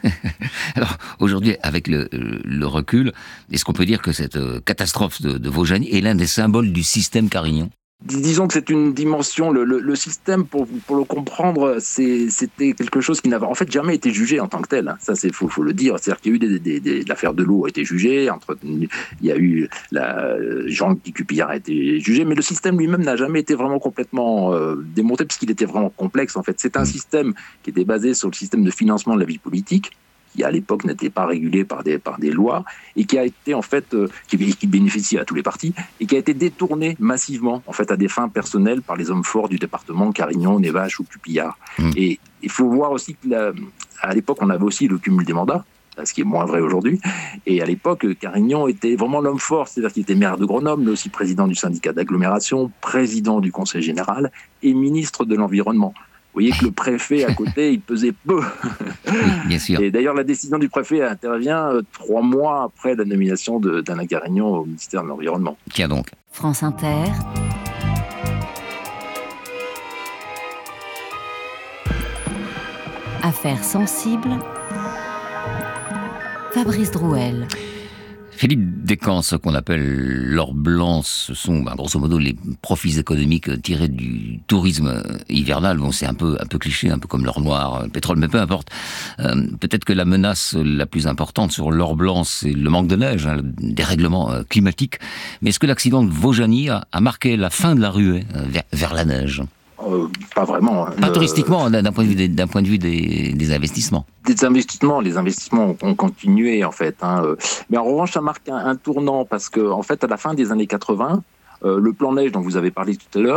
Alors, aujourd'hui, avec le, le recul, est-ce qu'on peut dire que cette catastrophe de, de Vaujany est l'un des symboles du système Carignan ? Disons que c'est une dimension, le, le, le système, pour, pour le comprendre, c'est, c'était quelque chose qui n'avait en fait jamais été jugé en tant que tel. Ça, c'est faut, faut le dire. C'est-à-dire qu'il y a eu des, des, des, l'affaire de l'eau a été jugée, entre, il y a eu la, Jean-Guy Quipillard a été jugé, mais le système lui-même n'a jamais été vraiment complètement euh, démonté parce qu'il était vraiment complexe. En fait, c'est un système qui était basé sur le système de financement de la vie politique, qui à l'époque n'était pas régulé par des, par des lois, et qui a été en fait, euh, qui, qui bénéficie à tous les partis, et qui a été détourné massivement en fait à des fins personnelles par les hommes forts du département, Carignan, Névache ou Quipillard. Mmh. Et il faut voir aussi qu'à l'époque, on avait aussi le cumul des mandats, ce qui est moins vrai aujourd'hui, et à l'époque, Carignan était vraiment l'homme fort, c'est-à-dire qu'il était maire de Grenoble, mais aussi président du syndicat d'agglomération, président du conseil général et ministre de l'environnement. Vous voyez que le préfet à côté, il pesait peu. Oui, bien sûr. Et d'ailleurs, la décision du préfet intervient euh, trois mois après la nomination de, d'Alain Carignan au ministère de l'Environnement. Tiens donc. France Inter. Affaires sensibles. Fabrice Drouel. Philippe Descamps, ce qu'on appelle l'or blanc, ce sont ben, grosso modo les profits économiques tirés du tourisme hivernal. Bon, c'est un peu, un peu cliché, un peu comme l'or noir, le pétrole, mais peu importe. Euh, peut-être que la menace la plus importante sur l'or blanc, c'est le manque de neige, hein, le dérèglement euh, climatique. Mais est-ce que l'accident de Vaujany a, a marqué la fin de la ruée euh, vers, vers la neige ? Euh, pas vraiment. Pas euh, touristiquement, d'un point de vue des, d'un point de vue des, des investissements. Des investissements, les investissements ont, ont continué en fait. Hein. Mais en revanche, ça marque un, un tournant parce que en fait, à la fin des années quatre-vingts, euh, le plan neige dont vous avez parlé tout à l'heure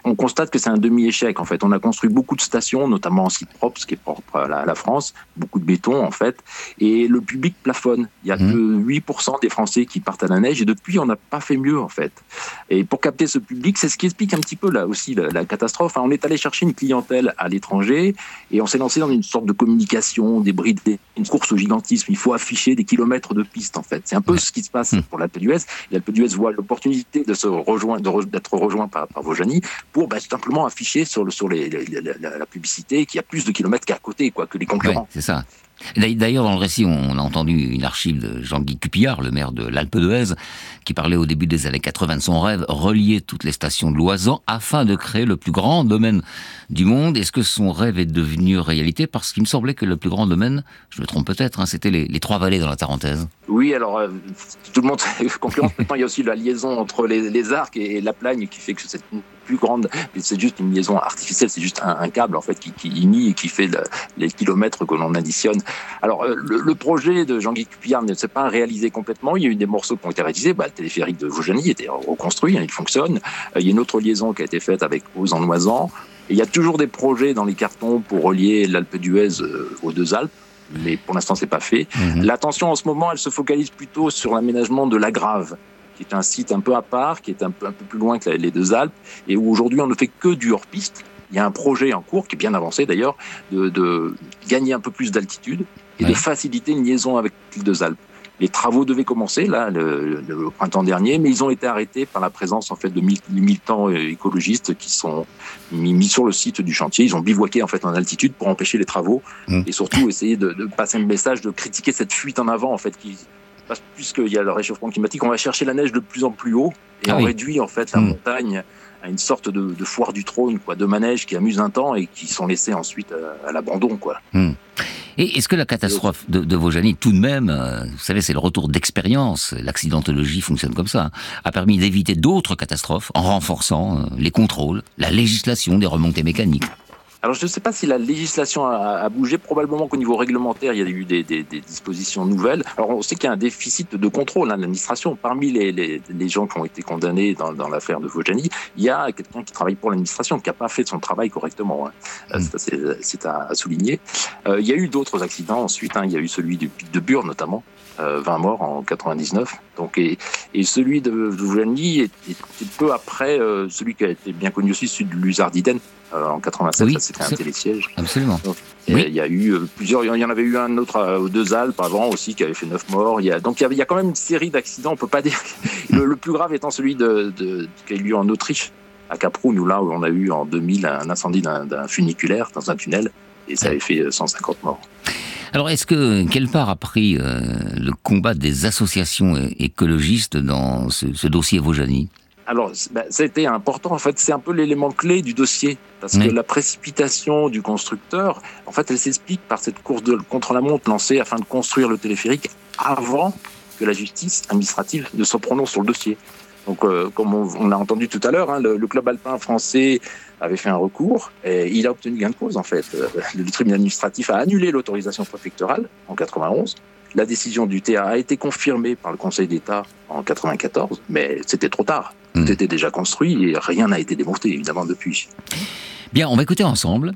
on constate que c'est un demi-échec en fait. On a construit beaucoup de stations, notamment en site propre, ce qui est propre à la, à la France, beaucoup de béton en fait, et le public plafonne. Il y a mmh. que huit pour cent des Français qui partent à la neige, et depuis on n'a pas fait mieux en fait. Et pour capter ce public, c'est ce qui explique un petit peu là aussi la, la catastrophe. Hein. On est allé chercher une clientèle à l'étranger, et on s'est lancé dans une sorte de communication, des brides, une course au gigantisme. Il faut afficher des kilomètres de pistes en fait. C'est un peu ce qui se passe mmh. pour l'Alpe d'Huez. L'Alpe d'Huez voit l'opportunité de se rejoindre, d'être rejoint par, par Vaujany pour bah, simplement afficher sur, le, sur les, les, la, la publicité qu'il y a plus de kilomètres qu'à côté, quoi, que les concurrents. Ouais, c'est ça. D'ailleurs, dans le récit, on a entendu une archive de Jean-Guy Cupillard, le maire de l'Alpe d'Huez, qui parlait au début des années quatre-vingts de son rêve, relier toutes les stations de l'Oisans afin de créer le plus grand domaine du monde. Est-ce que son rêve est devenu réalité? Parce qu'il me semblait que le plus grand domaine, je me trompe peut-être, hein, c'était les, les Trois-Vallées dans la Tarentaise. Oui, alors, euh, tout le monde est concurrence. Maintenant, il y a aussi la liaison entre les, les Arcs et, et la Plagne qui fait que c'est une plus grande, mais c'est juste une liaison artificielle, c'est juste un, un câble en fait qui, qui unit et qui fait le, les kilomètres que l'on additionne. Alors euh, le, le projet de Jean-Guy Cupillard ne s'est pas réalisé complètement. Il y a eu des morceaux qui ont été réalisés. Bah, le téléphérique de Vaujany était reconstruit, hein, il fonctionne. Euh, il y a une autre liaison qui a été faite avec Ozes-en-Noisan. Et il y a toujours des projets dans les cartons pour relier l'Alpe d'Huez euh, aux deux Alpes. Mais pour l'instant, c'est pas fait. Mmh. L'attention en ce moment, elle se focalise plutôt sur l'aménagement de la Grave, qui est un site un peu à part, qui est un peu, un peu plus loin que les deux Alpes, et où aujourd'hui on ne fait que du hors-piste. Il y a un projet en cours, qui est bien avancé d'ailleurs, de, de gagner un peu plus d'altitude et oui. de faciliter une liaison avec les deux Alpes. Les travaux devaient commencer là le, le, le printemps dernier, mais ils ont été arrêtés par la présence en fait de militants écologistes qui sont mis, mis sur le site du chantier. Ils ont bivouaqué en fait en altitude pour empêcher les travaux mmh. et surtout essayer de, de passer un message, de critiquer cette fuite en avant en fait qui parce que puisqu'il y a le réchauffement climatique, on va chercher la neige de plus en plus haut et ah on oui. réduit en fait la mmh. montagne à une sorte de, de foire du trône, quoi, de manèges qui amusent un temps et qui sont laissés ensuite à, à l'abandon, quoi. Mmh. Et est-ce que la catastrophe de, de Vaujany, tout de même, euh, vous savez, c'est le retour d'expérience, l'accidentologie fonctionne comme ça, hein, a permis d'éviter d'autres catastrophes en renforçant euh, les contrôles, la législation des remontées mécaniques? Alors je ne sais pas si la législation a, a bougé, probablement qu'au niveau réglementaire, il y a eu des, des, des dispositions nouvelles. Alors on sait qu'il y a un déficit de contrôle, hein, de l'administration. Parmi les, les, les gens qui ont été condamnés dans, dans l'affaire de Vaujany, il y a quelqu'un qui travaille pour l'administration, qui n'a pas fait son travail correctement. Hein. Mmh. Ça, c'est, c'est à, à souligner. Euh, il y a eu d'autres accidents ensuite, hein. Il y a eu celui du pic de Bure notamment, euh, vingt morts en quatre-vingt-dix-neuf. Donc, et, et celui de, de Vaujany était peu après euh, celui qui a été bien connu aussi, celui de Luzardiden. Euh, en quatre-vingt-sept, oui, ça c'était un télésiège. Absolument. Donc, oui. Il y a eu euh, plusieurs. Il y en avait eu un autre euh, aux deux Alpes avant aussi qui avait fait neuf morts. Il y a, donc il y, a, il y a quand même une série d'accidents. On peut pas dire. le, le plus grave étant celui de, de, qui a eu lieu en Autriche, à Kaproun, où là où on a eu en deux mille un incendie d'un, d'un funiculaire dans un tunnel et ça avait fait cent cinquante morts. Alors, est-ce que quelle part a pris euh, le combat des associations écologistes dans ce, ce dossier Vaujany? Alors, bah, ça a été important. En fait, c'est un peu l'élément clé du dossier. Parce oui. que la précipitation du constructeur, en fait, elle s'explique par cette course de contre-la-montre lancée afin de construire le téléphérique avant que la justice administrative ne se prononce sur le dossier. Donc, euh, comme on, on l'a entendu tout à l'heure, hein, le, le club alpin français avait fait un recours et il a obtenu gain de cause, en fait. Le, le tribunal administratif a annulé l'autorisation préfectorale en quatre-vingt-onze. La décision du T A a été confirmée par le Conseil d'État en quatre-vingt-quatorze, mais c'était trop tard. Tout mmh. était déjà construit et rien n'a été démonté, évidemment, depuis. Bien, on va écouter ensemble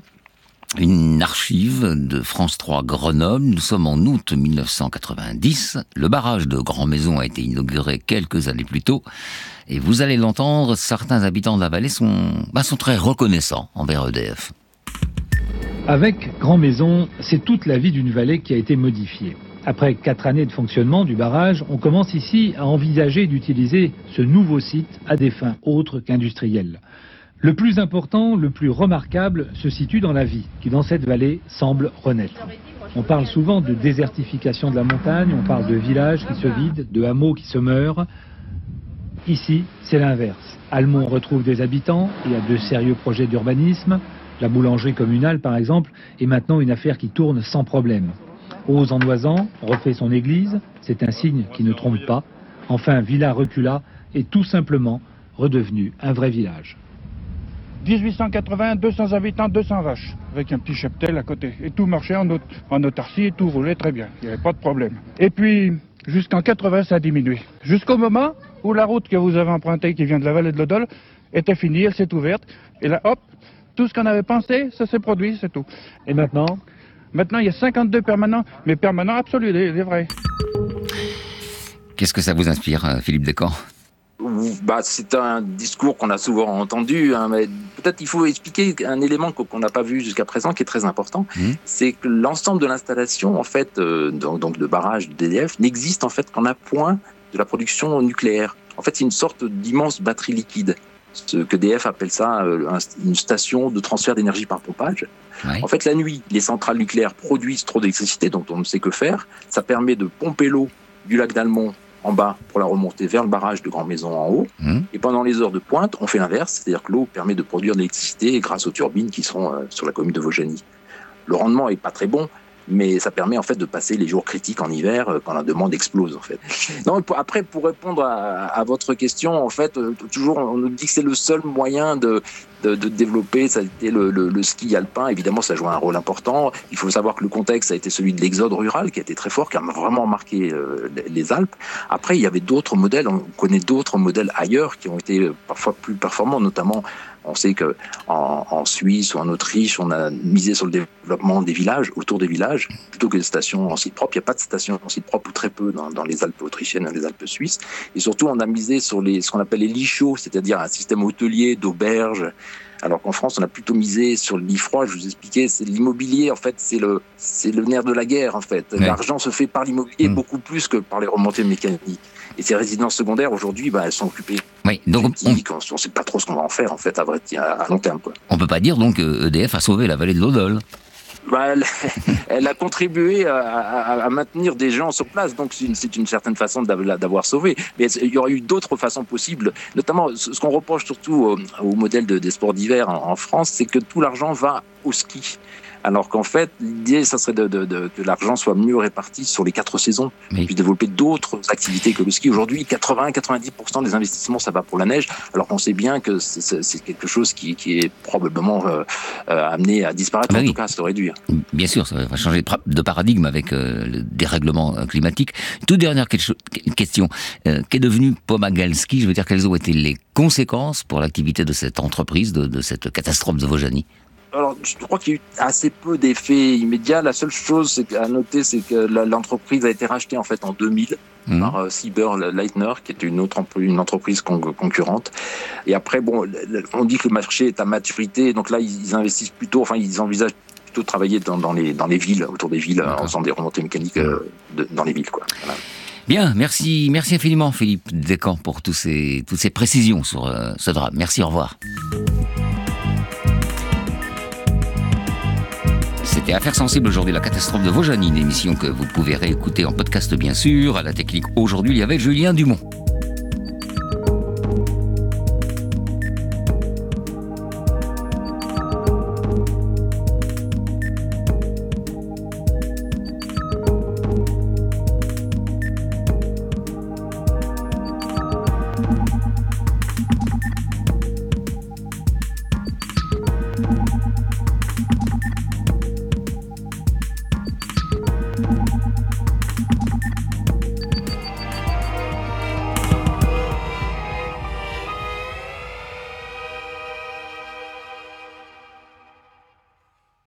une archive de France trois Grenoble. Nous sommes en août mille neuf cent quatre-vingt-dix. Le barrage de Grand Maison a été inauguré quelques années plus tôt. Et vous allez l'entendre, certains habitants de la vallée sont, bah, sont très reconnaissants envers E D F. Avec Grand Maison, c'est toute la vie d'une vallée qui a été modifiée. Après quatre années de fonctionnement du barrage, on commence ici à envisager d'utiliser ce nouveau site à des fins autres qu'industrielles. Le plus important, le plus remarquable, se situe dans la vie, qui dans cette vallée semble renaître. On parle souvent de désertification de la montagne, on parle de villages qui se vident, de hameaux qui se meurent. Ici, c'est l'inverse. Almont retrouve des habitants, il y a de sérieux projets d'urbanisme. La boulangerie communale, par exemple, est maintenant une affaire qui tourne sans problème. Ozes-en-Noisan refait son église, c'est un signe qui ne trompe pas. Enfin, Villa Recula est tout simplement redevenu un vrai village. dix-huit cent quatre-vingts, deux cents habitants, deux cents vaches, avec un petit cheptel à côté. Et tout marchait en, aut- en autarcie et tout roulait très bien, il n'y avait pas de problème. Et puis, jusqu'en quatre-vingts, ça a diminué. Jusqu'au moment où la route que vous avez empruntée, qui vient de la vallée de l'Odol, était finie, elle s'est ouverte. Et là, hop, tout ce qu'on avait pensé, ça s'est produit, c'est tout. Et maintenant ? Maintenant, il y a cinquante-deux permanents, mais permanents absolus, les, les vrais. Qu'est-ce que ça vous inspire, Philippe Descamps ? Bah, c'est un discours qu'on a souvent entendu, hein, mais peut-être il faut expliquer un élément qu'on n'a pas vu jusqu'à présent, qui est très important. Mmh. C'est que l'ensemble de l'installation, en fait, euh, donc, donc de barrage d'E D F, n'existe en fait qu'en appoint de la production nucléaire. En fait, c'est une sorte d'immense batterie liquide. Ce que E D F appelle ça euh, une station de transfert d'énergie par pompage. Ouais. En fait, la nuit, les centrales nucléaires produisent trop d'électricité, dont on ne sait que faire. Ça permet de pomper l'eau du lac d'Almont en bas pour la remonter vers le barrage de Grand Maison en haut. Mmh. Et pendant les heures de pointe, on fait l'inverse, c'est-à-dire que l'eau permet de produire de l'électricité grâce aux turbines qui sont euh, sur la commune de Vaujany. Le rendement est pas très bon, mais ça permet en fait de passer les jours critiques en hiver euh, quand la demande explose en fait. Non, pour, après, pour répondre à, à votre question, en fait, euh, toujours on nous dit que c'est le seul moyen de De, de développer, ça a été le, le, le ski alpin. Évidemment, ça joue un rôle important. Il faut savoir que le contexte a été celui de l'exode rural, qui a été très fort, qui a vraiment marqué euh, les Alpes. Après, il y avait d'autres modèles. On connaît d'autres modèles ailleurs qui ont été parfois plus performants. Notamment, on sait que en, en Suisse ou en Autriche, on a misé sur le développement des villages, autour des villages, plutôt que des stations en site propre. Il n'y a pas de stations en site propre, ou très peu, dans, dans les Alpes autrichiennes et les Alpes suisses. Et surtout, on a misé sur les, ce qu'on appelle les lits chauds, c'est-à-dire un système hôtelier d'auberges. Alors qu'en France, on a plutôt misé sur le lit froid. Je vous expliquais, c'est l'immobilier, en fait, c'est le, c'est le nerf de la guerre, en fait. Ouais. L'argent se fait par l'immobilier mmh. beaucoup plus que par les remontées mécaniques. Et ces résidences secondaires, aujourd'hui, bah, elles sont occupées. Oui, donc on ne sait pas trop ce qu'on va en faire, en fait, à, vrai, à long terme, quoi. On peut pas dire, donc, que E D F a sauvé la vallée de l'Odol. Bah, elle, elle a contribué à, à, à maintenir des gens sur place, donc c'est une, c'est une certaine façon d'avoir sauvé. Mais il y aurait eu d'autres façons possibles, notamment ce qu'on reproche surtout au, au modèle de, des sports d'hiver en, en France, c'est que tout l'argent va au ski. Alors qu'en fait, l'idée, ça serait de, de, de, que l'argent soit mieux réparti sur les quatre saisons, oui. puis développer d'autres activités que le ski. Aujourd'hui, quatre-vingts à quatre-vingt-dix pour cent des investissements, ça va pour la neige, alors qu'on sait bien que c'est, c'est quelque chose qui, qui est probablement euh, euh, amené à disparaître, ah, en oui. tout cas à se réduire. Bien sûr, ça va changer de paradigme avec euh, le dérèglement climatique. Toute dernière question, euh, qu'est devenu Pomagalski ? Je veux dire, quelles ont été les conséquences pour l'activité de cette entreprise, de, de cette catastrophe de Vaujany ? Alors, je crois qu'il y a eu assez peu d'effets immédiats. La seule chose c'est à noter, c'est que l'entreprise a été rachetée en fait en deux mille mmh. par euh, Sieber-Leitner, qui était une autre une entreprise con- concurrente. Et après, bon, on dit que le marché est à maturité, donc là, ils investissent plutôt, enfin, ils envisagent plutôt de travailler dans, dans les dans les villes, autour des villes, D'accord. en faisant des remontées mécaniques euh, de, dans les villes, quoi. Voilà. Bien, merci, merci infiniment, Philippe Descamps, pour tous ces toutes ces précisions sur euh, ce drame. Merci, au revoir. C'était Affaires sensibles aujourd'hui, la catastrophe de Vaujany, une émission que vous pouvez réécouter en podcast bien sûr. À la technique aujourd'hui, il y avait Julien Dumont.